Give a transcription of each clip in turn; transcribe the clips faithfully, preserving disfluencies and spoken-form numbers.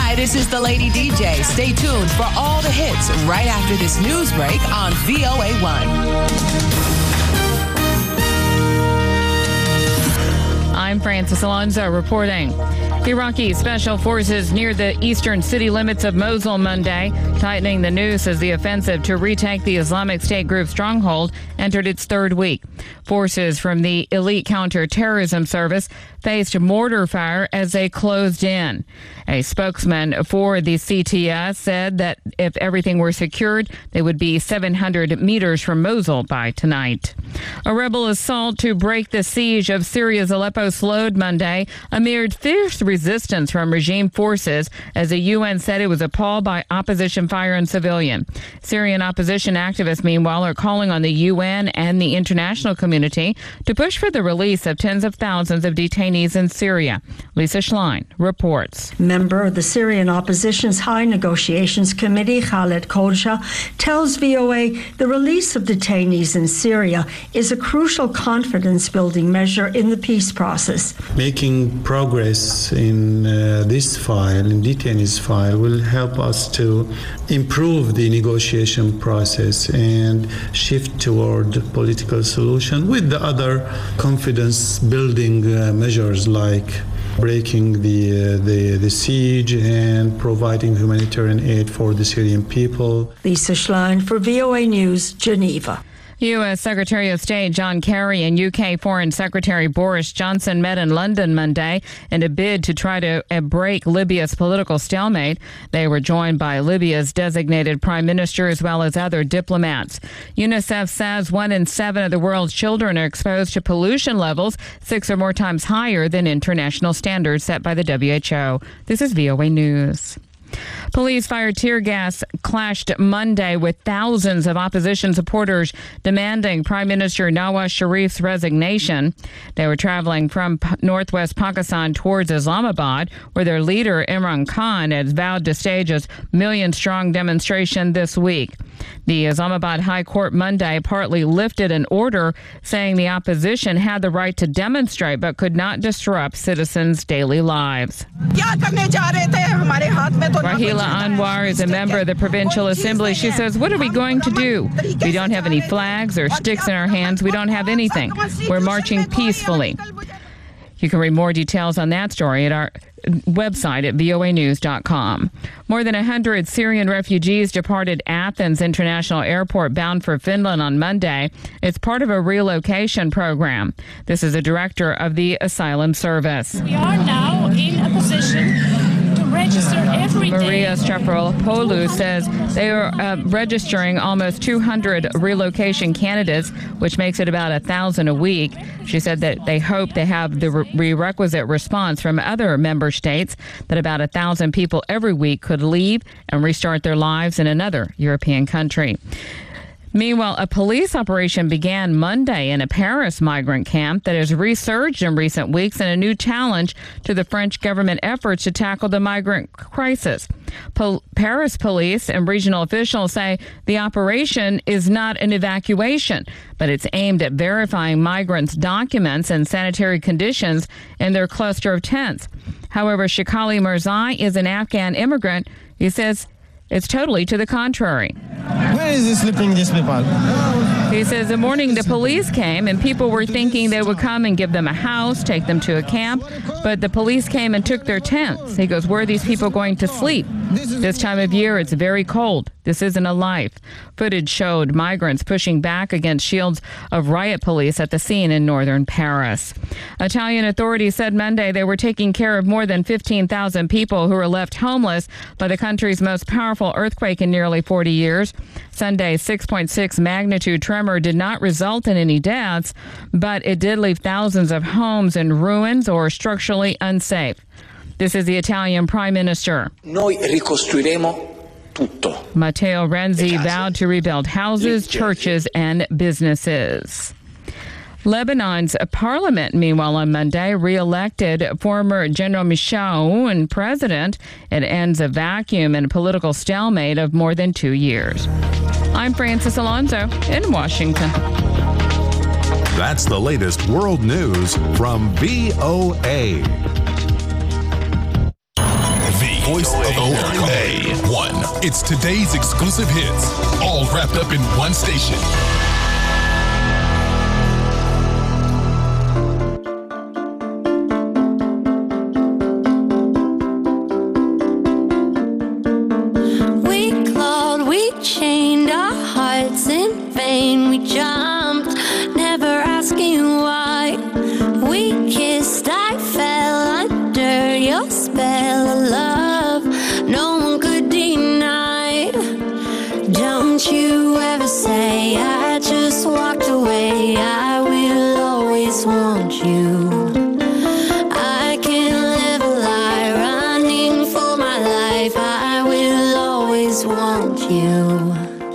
Hi, this is the Lady D J. Stay tuned for all the hits right after this news break on V O A one. I'm Francis Alonso reporting. Iraqi special forces near the eastern city limits of Mosul Monday, tightening the noose as the offensive to retake the Islamic State group stronghold entered its third week. Forces from the elite counterterrorism service faced mortar fire as they closed in. A spokesman for the C T S said that if everything were secured, they would be seven hundred meters from Mosul by tonight. A rebel assault to break the siege of Syria's Aleppo slowed Monday amid fierce resistance from regime forces as the U N said it was appalled by opposition fire on civilian. Syrian opposition activists, meanwhile, are calling on the U N and the international community to push for the release of tens of thousands of detainees in Syria. Lisa Schlein reports. Member of the Syrian opposition's High Negotiations Committee, Khaled Khodja, tells V O A the release of detainees in Syria is a crucial confidence-building measure in the peace process. Making progress in uh, this file, in detainees file, will help us to improve the negotiation process and shift toward political solution with the other confidence-building uh, measures like breaking the, uh, the the siege and providing humanitarian aid for the Syrian people. Lisa Schlein for V O A News, Geneva. U S. Secretary of State John Kerry and U K Foreign Secretary Boris Johnson met in London Monday in a bid to try to break Libya's political stalemate. They were joined by Libya's designated prime minister as well as other diplomats. UNICEF says one in seven of the world's children are exposed to pollution levels six or more times higher than international standards set by the W H O. This is V O A News. Police fired tear gas clashed Monday with thousands of opposition supporters demanding Prime Minister Nawaz Sharif's resignation. They were traveling from P- northwest Pakistan towards Islamabad, where their leader Imran Khan has vowed to stage a million-strong demonstration this week. The Islamabad High Court Monday partly lifted an order saying the opposition had the right to demonstrate but could not disrupt citizens' daily lives. Rahila Anwar is a member of the Provincial Assembly. She says, what are we going to do? We don't have any flags or sticks in our hands. We don't have anything. We're marching peacefully. You can read more details on that story at our website at V O A news dot com. More than one hundred Syrian refugees departed Athens International Airport bound for Finland on Monday. It's part of a relocation program. This is the director of the Asylum Service. We are now in a position to register every day. Maria Strafopoulou says they are uh, registering almost two hundred relocation candidates, which makes it about one thousand a week. She said that they hope they have the re- requisite response from other member states, that about one thousand people every week could leave and restart their lives in another European country. Meanwhile, a police operation began Monday in a Paris migrant camp that has resurged in recent weeks in a new challenge to the French government efforts to tackle the migrant crisis. Pol- Paris police and regional officials say the operation is not an evacuation, but it's aimed at verifying migrants' documents and sanitary conditions in their cluster of tents. However, Shikali Mirzai is an Afghan immigrant. He says it's totally to the contrary. Where is he sleeping, these people? He says the morning the police came and people were thinking they would come and give them a house, take them to a camp, but the police came and took their tents. He goes, where are these people going to sleep? This time of year, it's very cold. This isn't a life. Footage showed migrants pushing back against shields of riot police at the scene in northern Paris. Italian authorities said Monday they were taking care of more than fifteen thousand people who were left homeless by the country's most powerful earthquake in nearly forty years. Sunday's six point six magnitude tremor did not result in any deaths, but it did leave thousands of homes in ruins or structurally unsafe. This is the Italian Prime Minister. Noi ricostruiremo tutto. Matteo Renzi vowed to rebuild houses, churches, and businesses. Lebanon's parliament, meanwhile, on Monday, re-elected former General Michel Aoun president. It ends a vacuum and a political stalemate of more than two years. I'm Francis Alonso in Washington. That's the latest world news from V O A. V voice of O A one. It's today's exclusive hits, all wrapped up in one station. We clawed, we chained our hearts in vain. We jumped, never asking why. We kissed, I fell under your spell of love. No one could deny. Don't you ever say I just walked away. I will always want you. I can't live a lie, running for my life. I will always want you.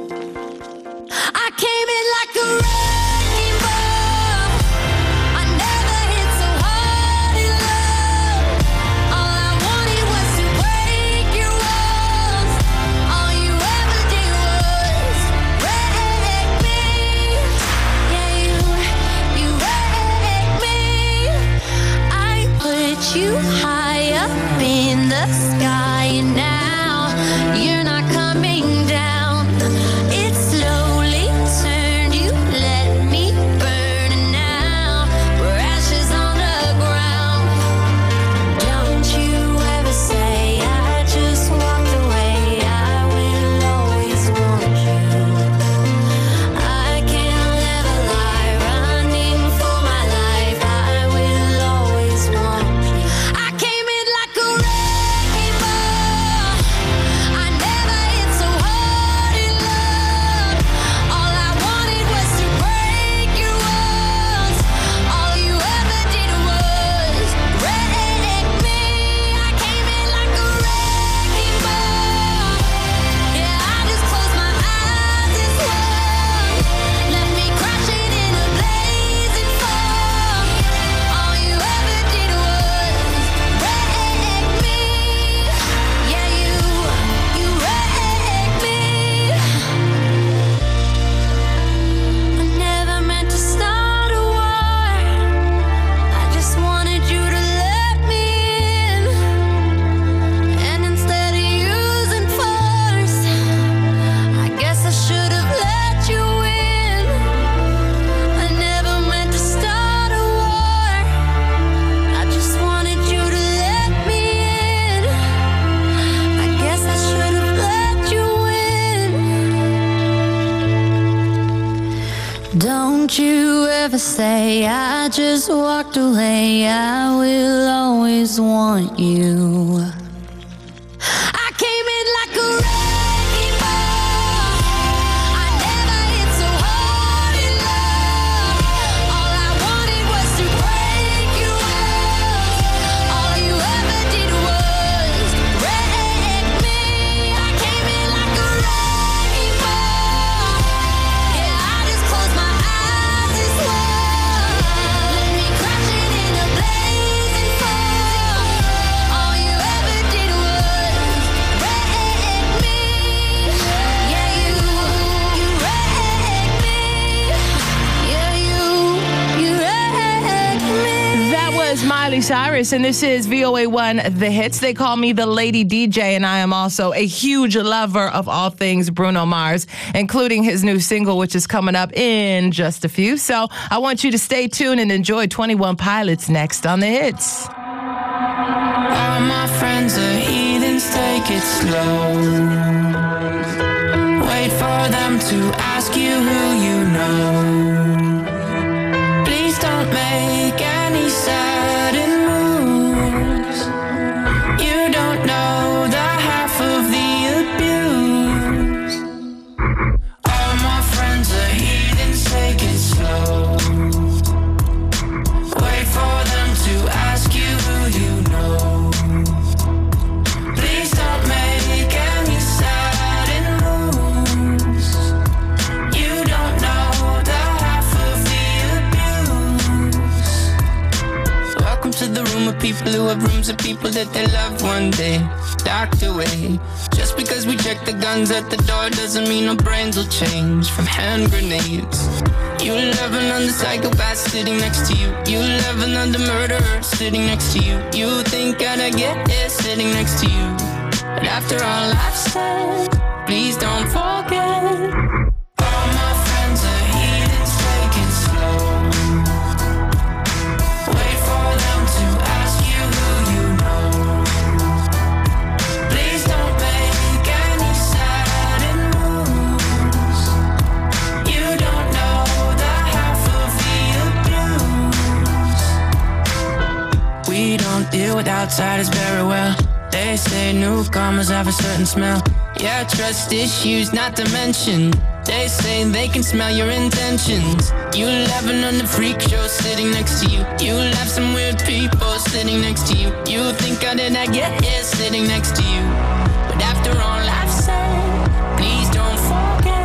I came in like a wrecking ball. I never hit so hard in love. All I wanted was to break your walls. All you ever did was wreck me. Yeah, you, you wrecked me. I put you high up in the sky, and now you're not coming down. It slowly turned, you let me burn, and now we're ashes on the ground. Don't you ever say I just walked away. I will always want you. I can't live a lie, running for my life. I will always want you. I came in like a wrecking ball. I never hit so hard in love. All I wanted was to break your walls. All you ever did was wreck me. I came in like a wrecking ball. Yeah, I just closed my eyes and swung. Left me crashing in a blazing fall. All you ever did was wreck me. Yeah, you, you wrecked me. I never meant to start a war. I just wanted you to let me in. And instead of using force, I guess I should have let you in. I never meant to start a war. I just wanted you to let me in. I guess I should have let you in. Don't you ever say I just walked away. I will always want you. I came in like a wrecking ball. I never hit so hard in love. All I wanted was to break your walls. All you ever did was wreck me. I came in like a wrecking ball. Yeah, I just closed my eyes and swung. Left me crashing in a blazing fall. All you ever did was wreck me. Yeah, you, you wrecked me. Yeah, you, you wrecked me. That was Miley Cyrus, and this is V O A one The Hits. They call me the Lady D J, and I am also a huge lover of all things Bruno Mars, including his new single, which is coming up in just a few. So I want you to stay tuned and enjoy twenty-one Pilots next on The Hits. All my friends are heathens, take it slow. Wait for them to ask you who you know. Please don't make any sudden moves. You don't know the half of the abuse. All my friends are heathens, take it slow. Wait for them to ask you who you know. Please don't make any sudden moves. You don't know the half of the abuse. Welcome to the room of people who have rooms of people that they loved one day docked away. Just because we check the guns at the door doesn't mean our brains will change from hand grenades. You love another psychopath sitting next to you. You love another murderer sitting next to you. You think I'd get it sitting next to you. But after all I've said, please don't forget. All my friends are heathens, take it slow. Wait for them to ask you who you know. Please don't make any sudden moves. You don't know the half of the blues. We don't deal with outsiders very well. They say newcomers have a certain smell. Yeah, trust issues not to mention. They say they can smell your intentions. You laughing on the freak show sitting next to you. You laugh some weird people sitting next to you. You think how did I get here sitting next to you? But after all I've said, please don't forget.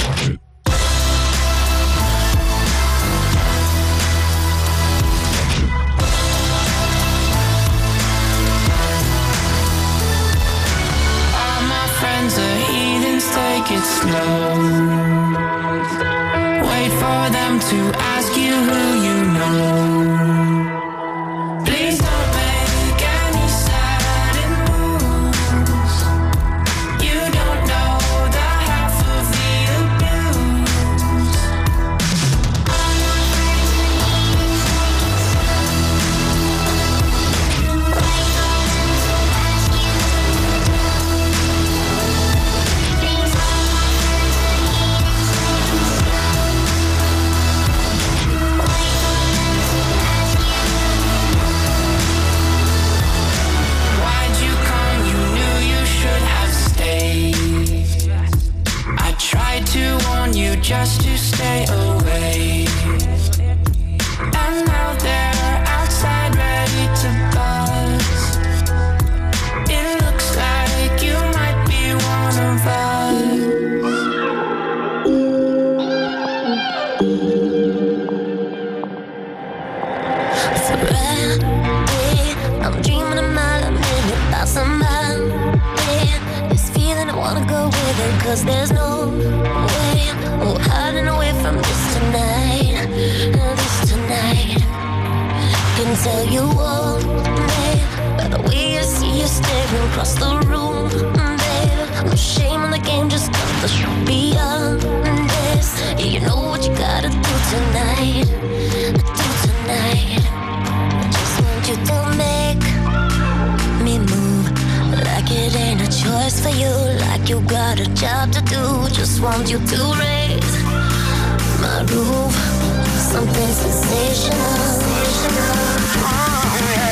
Friends are heathens, take it slow. Wait for them to ask you who you know. Please don't make any sudden moves. You don't know the half of the blues. Just to stay away. And now they're outside ready to buzz. It looks like you might be one of us. Friday, I'm dreaming a mile a minute about somebody. This feeling I wanna go with it, cause there's no way. Oh, hiding away from this tonight, this tonight. Can tell you all, babe, by the way I see you staring across the room, babe. No shame in the game, just cut the show beyond this. Yeah, you know what you gotta do tonight, do tonight. I just want you to make me move, like it ain't a choice for you, like you got a job to do. Just want you to raise my roof, something sensational. Oh, yeah.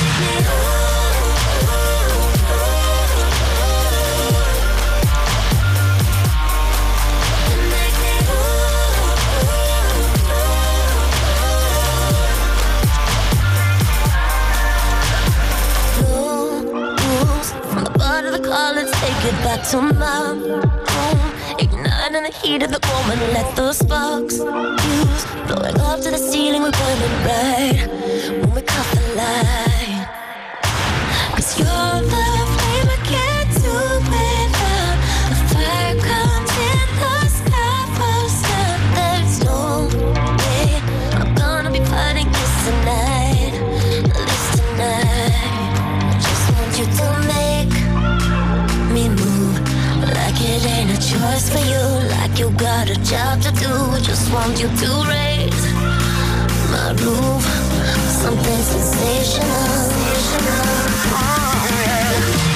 Let's take it back to my room. Ignite in the heat of the moment. Let the sparks fuse. Blowing up to the ceiling, we're burning bright when we caught the light. Cause you're the flame I can't do without. The fire comes in the sky first up. There's no way I'm gonna be fighting this tonight, this tonight. I just want you to make me move, like it ain't a choice for you, like you got a job to do. Just want you to raise my roof, something sensational. Oh, yeah.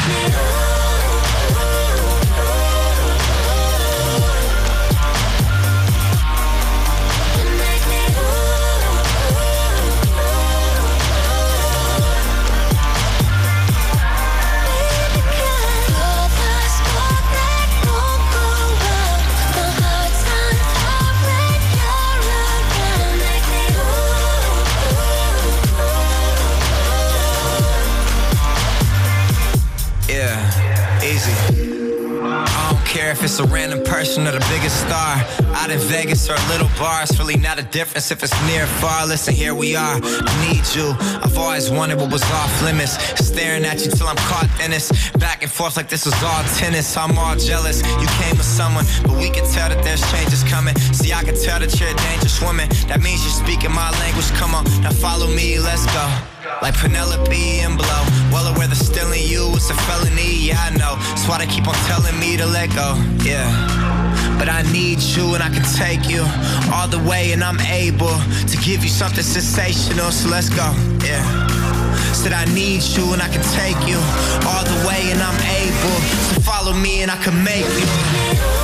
If it's a random person or the biggest star out in Vegas or a little bar, it's really not a difference if it's near or far. Listen, here we are, I need you. I've always wanted what was off limits, staring at you till I'm caught in this, back and forth like this was all tennis. I'm all jealous, you came with someone, but we can tell that there's changes coming. See, I can tell that you're a dangerous woman, that means you're speaking my language. Come on, now follow me, let's go. like Penelope and Blow. Well aware that stealing you is a felony, yeah I know. That's why they keep on telling me to let go, yeah. But I need you and I can take you all the way, and I'm able to give you something sensational, so let's go, yeah. Said I need you and I can take you all the way, and I'm able to follow me and I can make you move.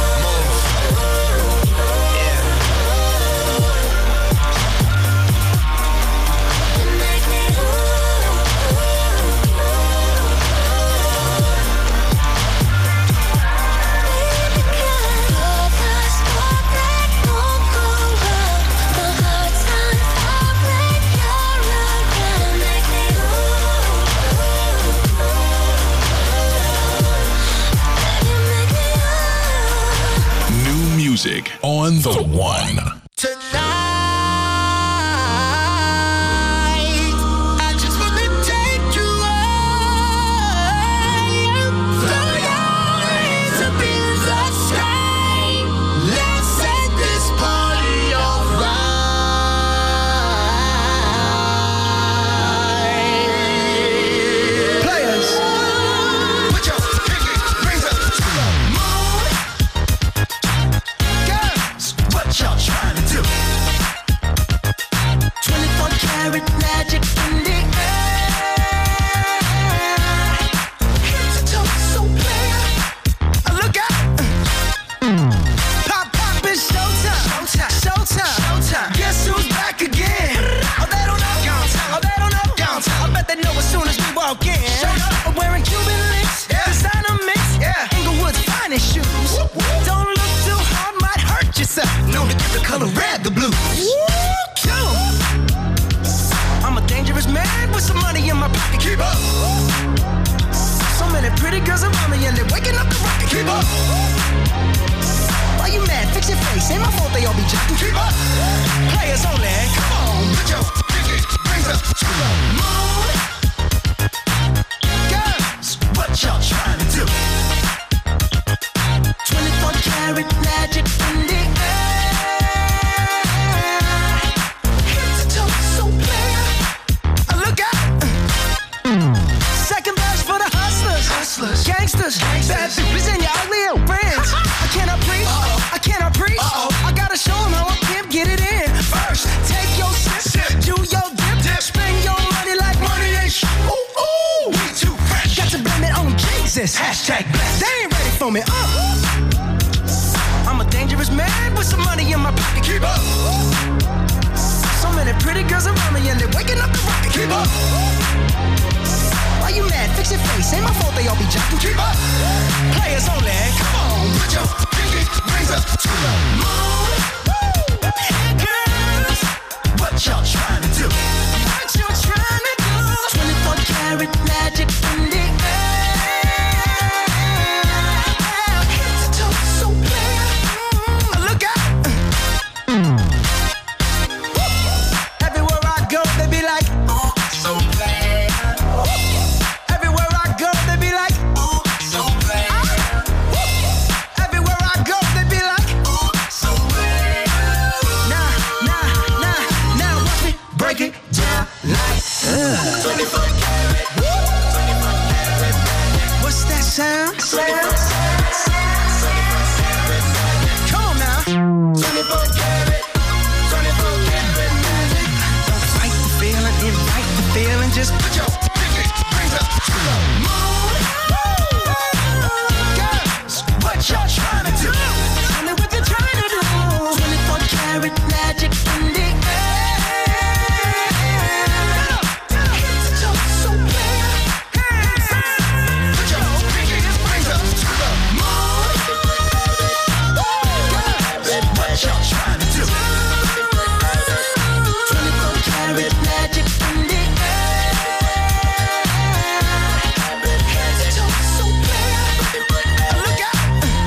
Music on the one. Tonight, I just wanna take you high. Throw your hands up in the sky. Let's set this party alright. Players, put your pinky rings up to the moon. What y'all trying to do? twenty-four karat magic in the air. Head to toe, so clear. Look out! Pop, pop, it's showtime. Showtime, showtime, showtime. Guess who's back again? Oh, they don't know. Oh, they don't know. I bet they know as soon as we walk in. I'm wearing Cuban links, designer mix, Inglewood's finest shoes. Don't look too hard, might hurt yourself. Known to give the color red the blues. I'm a dangerous man with some money in my pocket. Keep up. So many pretty girls around me and they're waking up the rocket. Keep up. Why you mad? Fix your face. Ain't my fault they all be jacking. Keep up. Players only. Come on, put your pinky rings up to the moon. Girls, what y'all trying to do? twenty-four karat magic in the air. Head to toe, so clear. Look out! Second verse for the hustlers, hustlers, gangsters, bad bitches, and your ugly old friends. I cannot preach, I cannot preach. I gotta show them how a pimp get it in. First, take your sip, do your dip, spend your money like money ain't shit. Ooh, ooh, we too fresh. Got to blame it on Jesus. Hashtag blessed. They ain't ready for me. Uh. I'm a dangerous man with some money in my pocket. Keep up. So many pretty girls around me and they're waking up the rocket. Keep up. Why you mad? Fix your face. Ain't my fault they all be jacking. Keep up. Players only. Come on, put your pinky rings up to the moon. Girls, what y'all trying to do? What you trying to do? twenty-four karat magic in the air. Head to toe, so clear. Look out! Everywhere I go, they be like, oh, so bad. Everywhere I go, they be like, oh, so bad. Everywhere I go, they be like, oh, so bad. Nah, nah, nah, now watch me break it down like twenty-four karat. twenty-four karat. What's that sound? Come on now. twenty-four karat. twenty-four karat magic. Don't fight the feeling, invite the feeling. Just put your pinky rings up to the moon. Girls, what y'all trying to do? Tell me what you're trying to do. twenty-four karat magic in the air. Head to toe, so clear. Put your pinky rings up to the moon. Girls, what y'all trying to do? twenty-four karat magic in the air. Head to toe, so clear. Look out!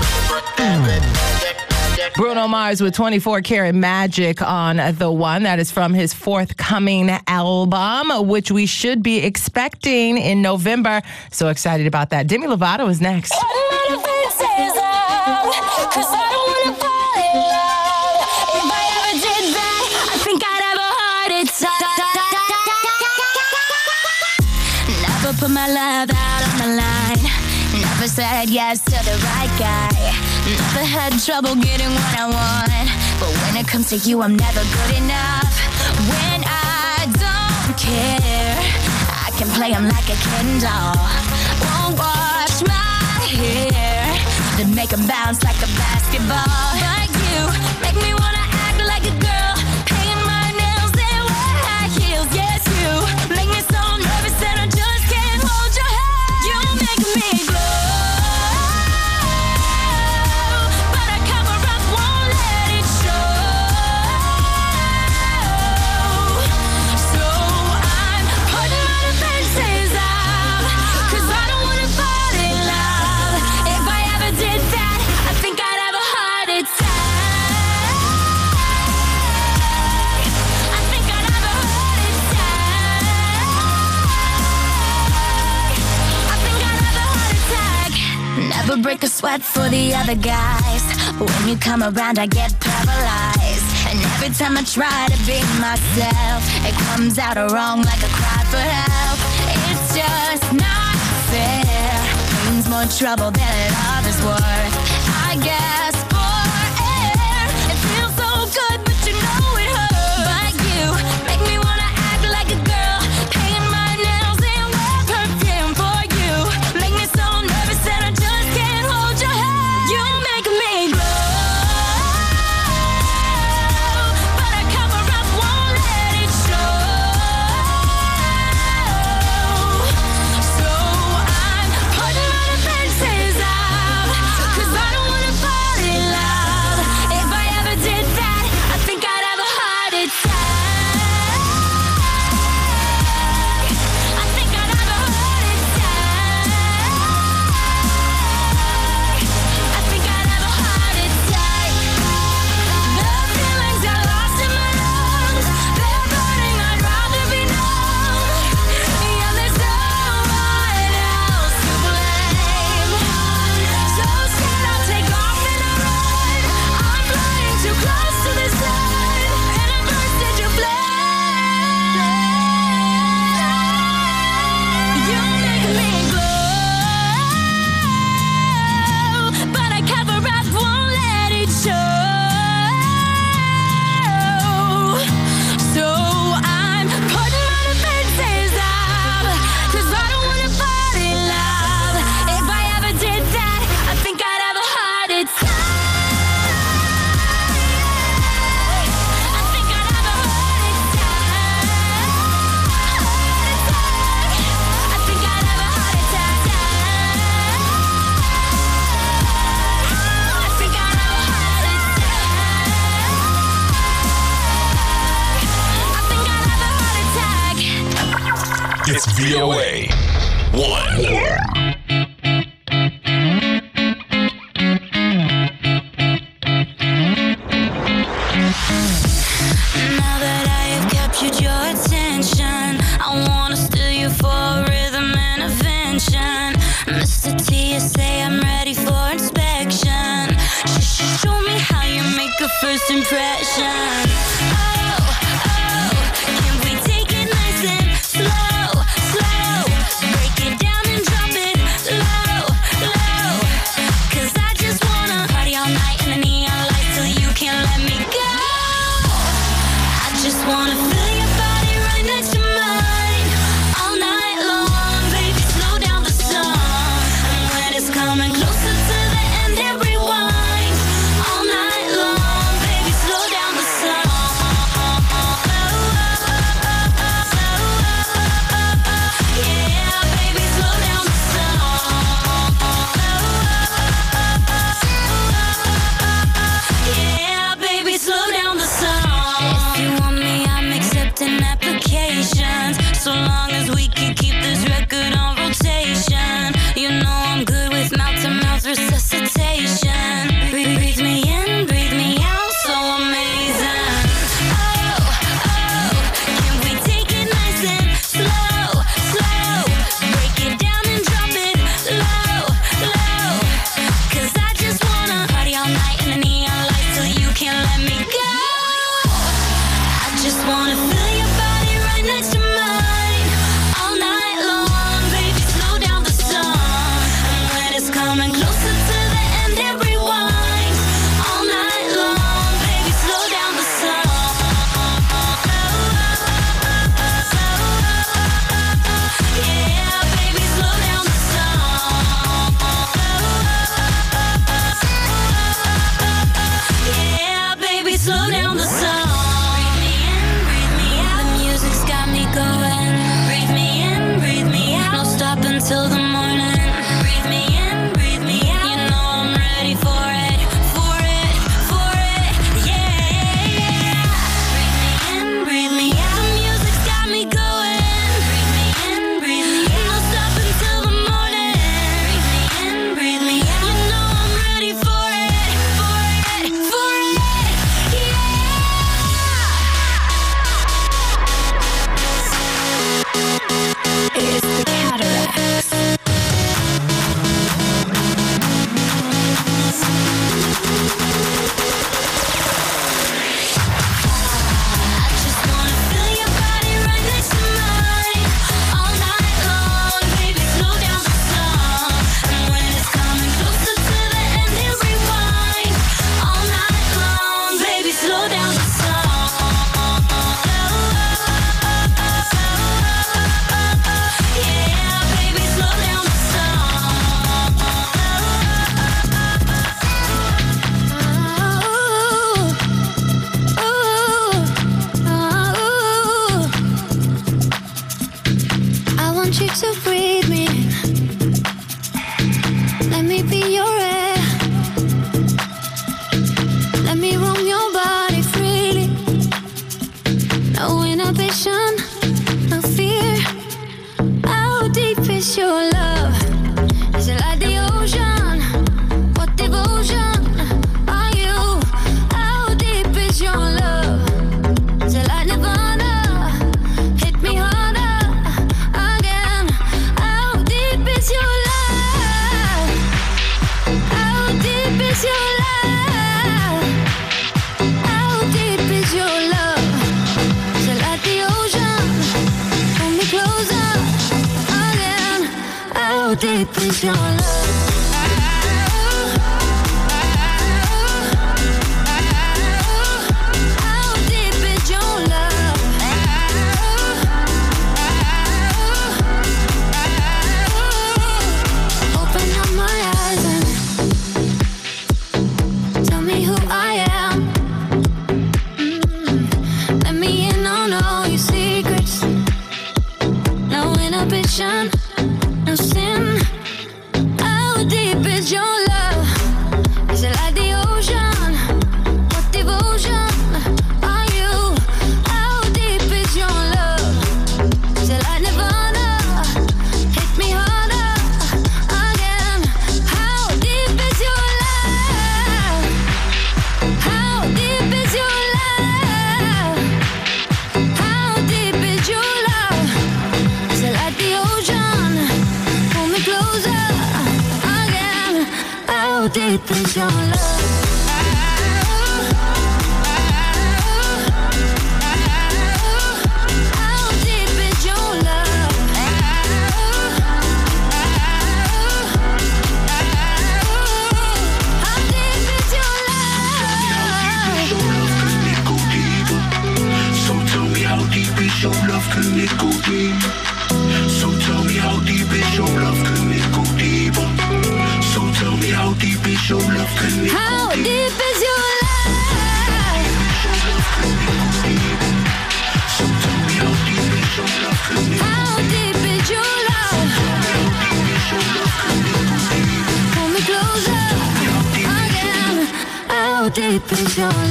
Bruno Mars with twenty-four karat magic on the one. That is from his forthcoming album, which we should be expecting in November. So excited about that. Demi Lovato is next. Never put my love out on the line. Never said yes to the right guy. Never had trouble getting what I want. But when it comes to you, I'm never good enough. When I don't care, I can play him like a Ken doll. Won't wash my hair, then make him bounce like a basketball. Like you, make me wanna act like a girl, paint my nails and wear high heels. Yes, you make me so nervous that I just can't hold your hand. You make me glow, but I cover up, won't let it show. So I'm putting my defenses up, 'cause I don't wanna fall in love. If I ever did that, I think I'd have a heart attack. I think I'd have a heart attack. I think I'd have a heart attack. Never break a sweat for the other guys. When you come around, I get paralyzed. And every time I try to be myself, it comes out wrong like a cry for help. It's just not fair. Means more trouble than love is worth. I guess for air, it feels so good, but you know it hurts. But you make me wanna act like a girl, paint my nails and wear perfume for you. Make me so nervous that I just can't hold your hand. You make me glow, but I cover up, won't let it show. So I'm putting my defenses up, 'cause I don't wanna fall in love. If I ever did that, I think I'd have a heart attack. I think I'd have a heart attack. I think I'd have a heart attack. The feelings I lost in my lungs, they're burning, I'd rather be numb. Yeah, there's no one else to blame. So scared I'll take off and I run. I'm flying too close to the sun, and I burst into flame. You make me glow, but I cover up, won't let it show. So I'm putting my defenses up, 'cause I don't wanna fall in love. If I ever did that, I think I'd have a heart attack. I think I'd have a heart attack. I think I'd have a heart attack. I think I'd have a heart attack. I think I'd have a heart attack. It's V O A one. Now that I have captured your attention, I wanna steal you for rhythm intervention. Mister T, you say I'm ready for inspection. Sh- sh- Show me how you make a first impression. Oh, oh, can we take it nice and slow, slow? Break it down and drop it low, low. 'Cause I just wanna party all night in the neon lights till you can't let me go. I just wanna feel your body right next to mine all night long, baby. Slow down the song, and when it's coming closer to the end, hit rewind all night long, baby. Slow down the song. until the morning. Breathe me in, breathe me out. You know I'm ready for it, for it, for it. Yeah, yeah. Breathe me in, breathe me out. The music's got me going. Breathe me in, breathe me out. No stop until the morning. Breathe me in, breathe me out. You know I'm ready for it, for it, for it. It's the Cataracts. I just wanna feel your body right next to mine all night long. Baby, slow down the song, and when it's coming closer to the end, hit rewind all night long. Baby, slow down the song. I want you to breathe me in. Let me be your air. Let me roam your body freely. No inhibition, no fear. How deep is your love? Is it like the ocean? What devotion are you? How deep is your love? Is it like Nirvana? Hit me harder again. How deep is your love? How deep is your love? How deep is your love? Is it like the ocean? Pull me closer again. How deep is your love? How deep is your love? Open up my eyes and tell me who I am. Mm. Let me in on all your secrets. No inhibition, no sin. How deep is your love? Is it like the ocean? What devotion are you? How deep is your love? Is it like Nirvana? Hit me harder again. How deep is your love? How deep is your love? How deep is your love? Is it like the ocean? Pull me closer again. How deep is your love? How deep is your love? How deep is your love? So tell me how deep is your love, can it go deep? So tell me how deep is your love, can it go deeper? So tell me how deep is your love, can it go How deep? deep is your love? So tell me how deep is your love, can it go How deep is your love? Pull me closer again. How deep is your love?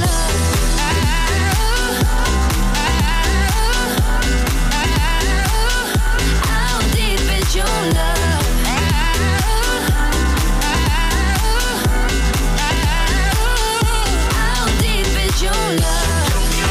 How deep is your love? How deep is your love?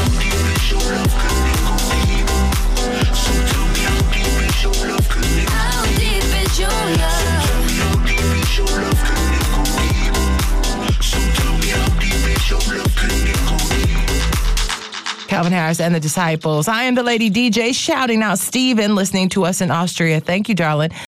So tell me how deep is your love, can it go How deep is your love? How deep is your love, can it go deep? So tell me how deep is your love, can it go deep? Calvin Harris and the Disciples. I am the Lady D J, shouting out Steven, listening to us in Austria. Thank you, darling.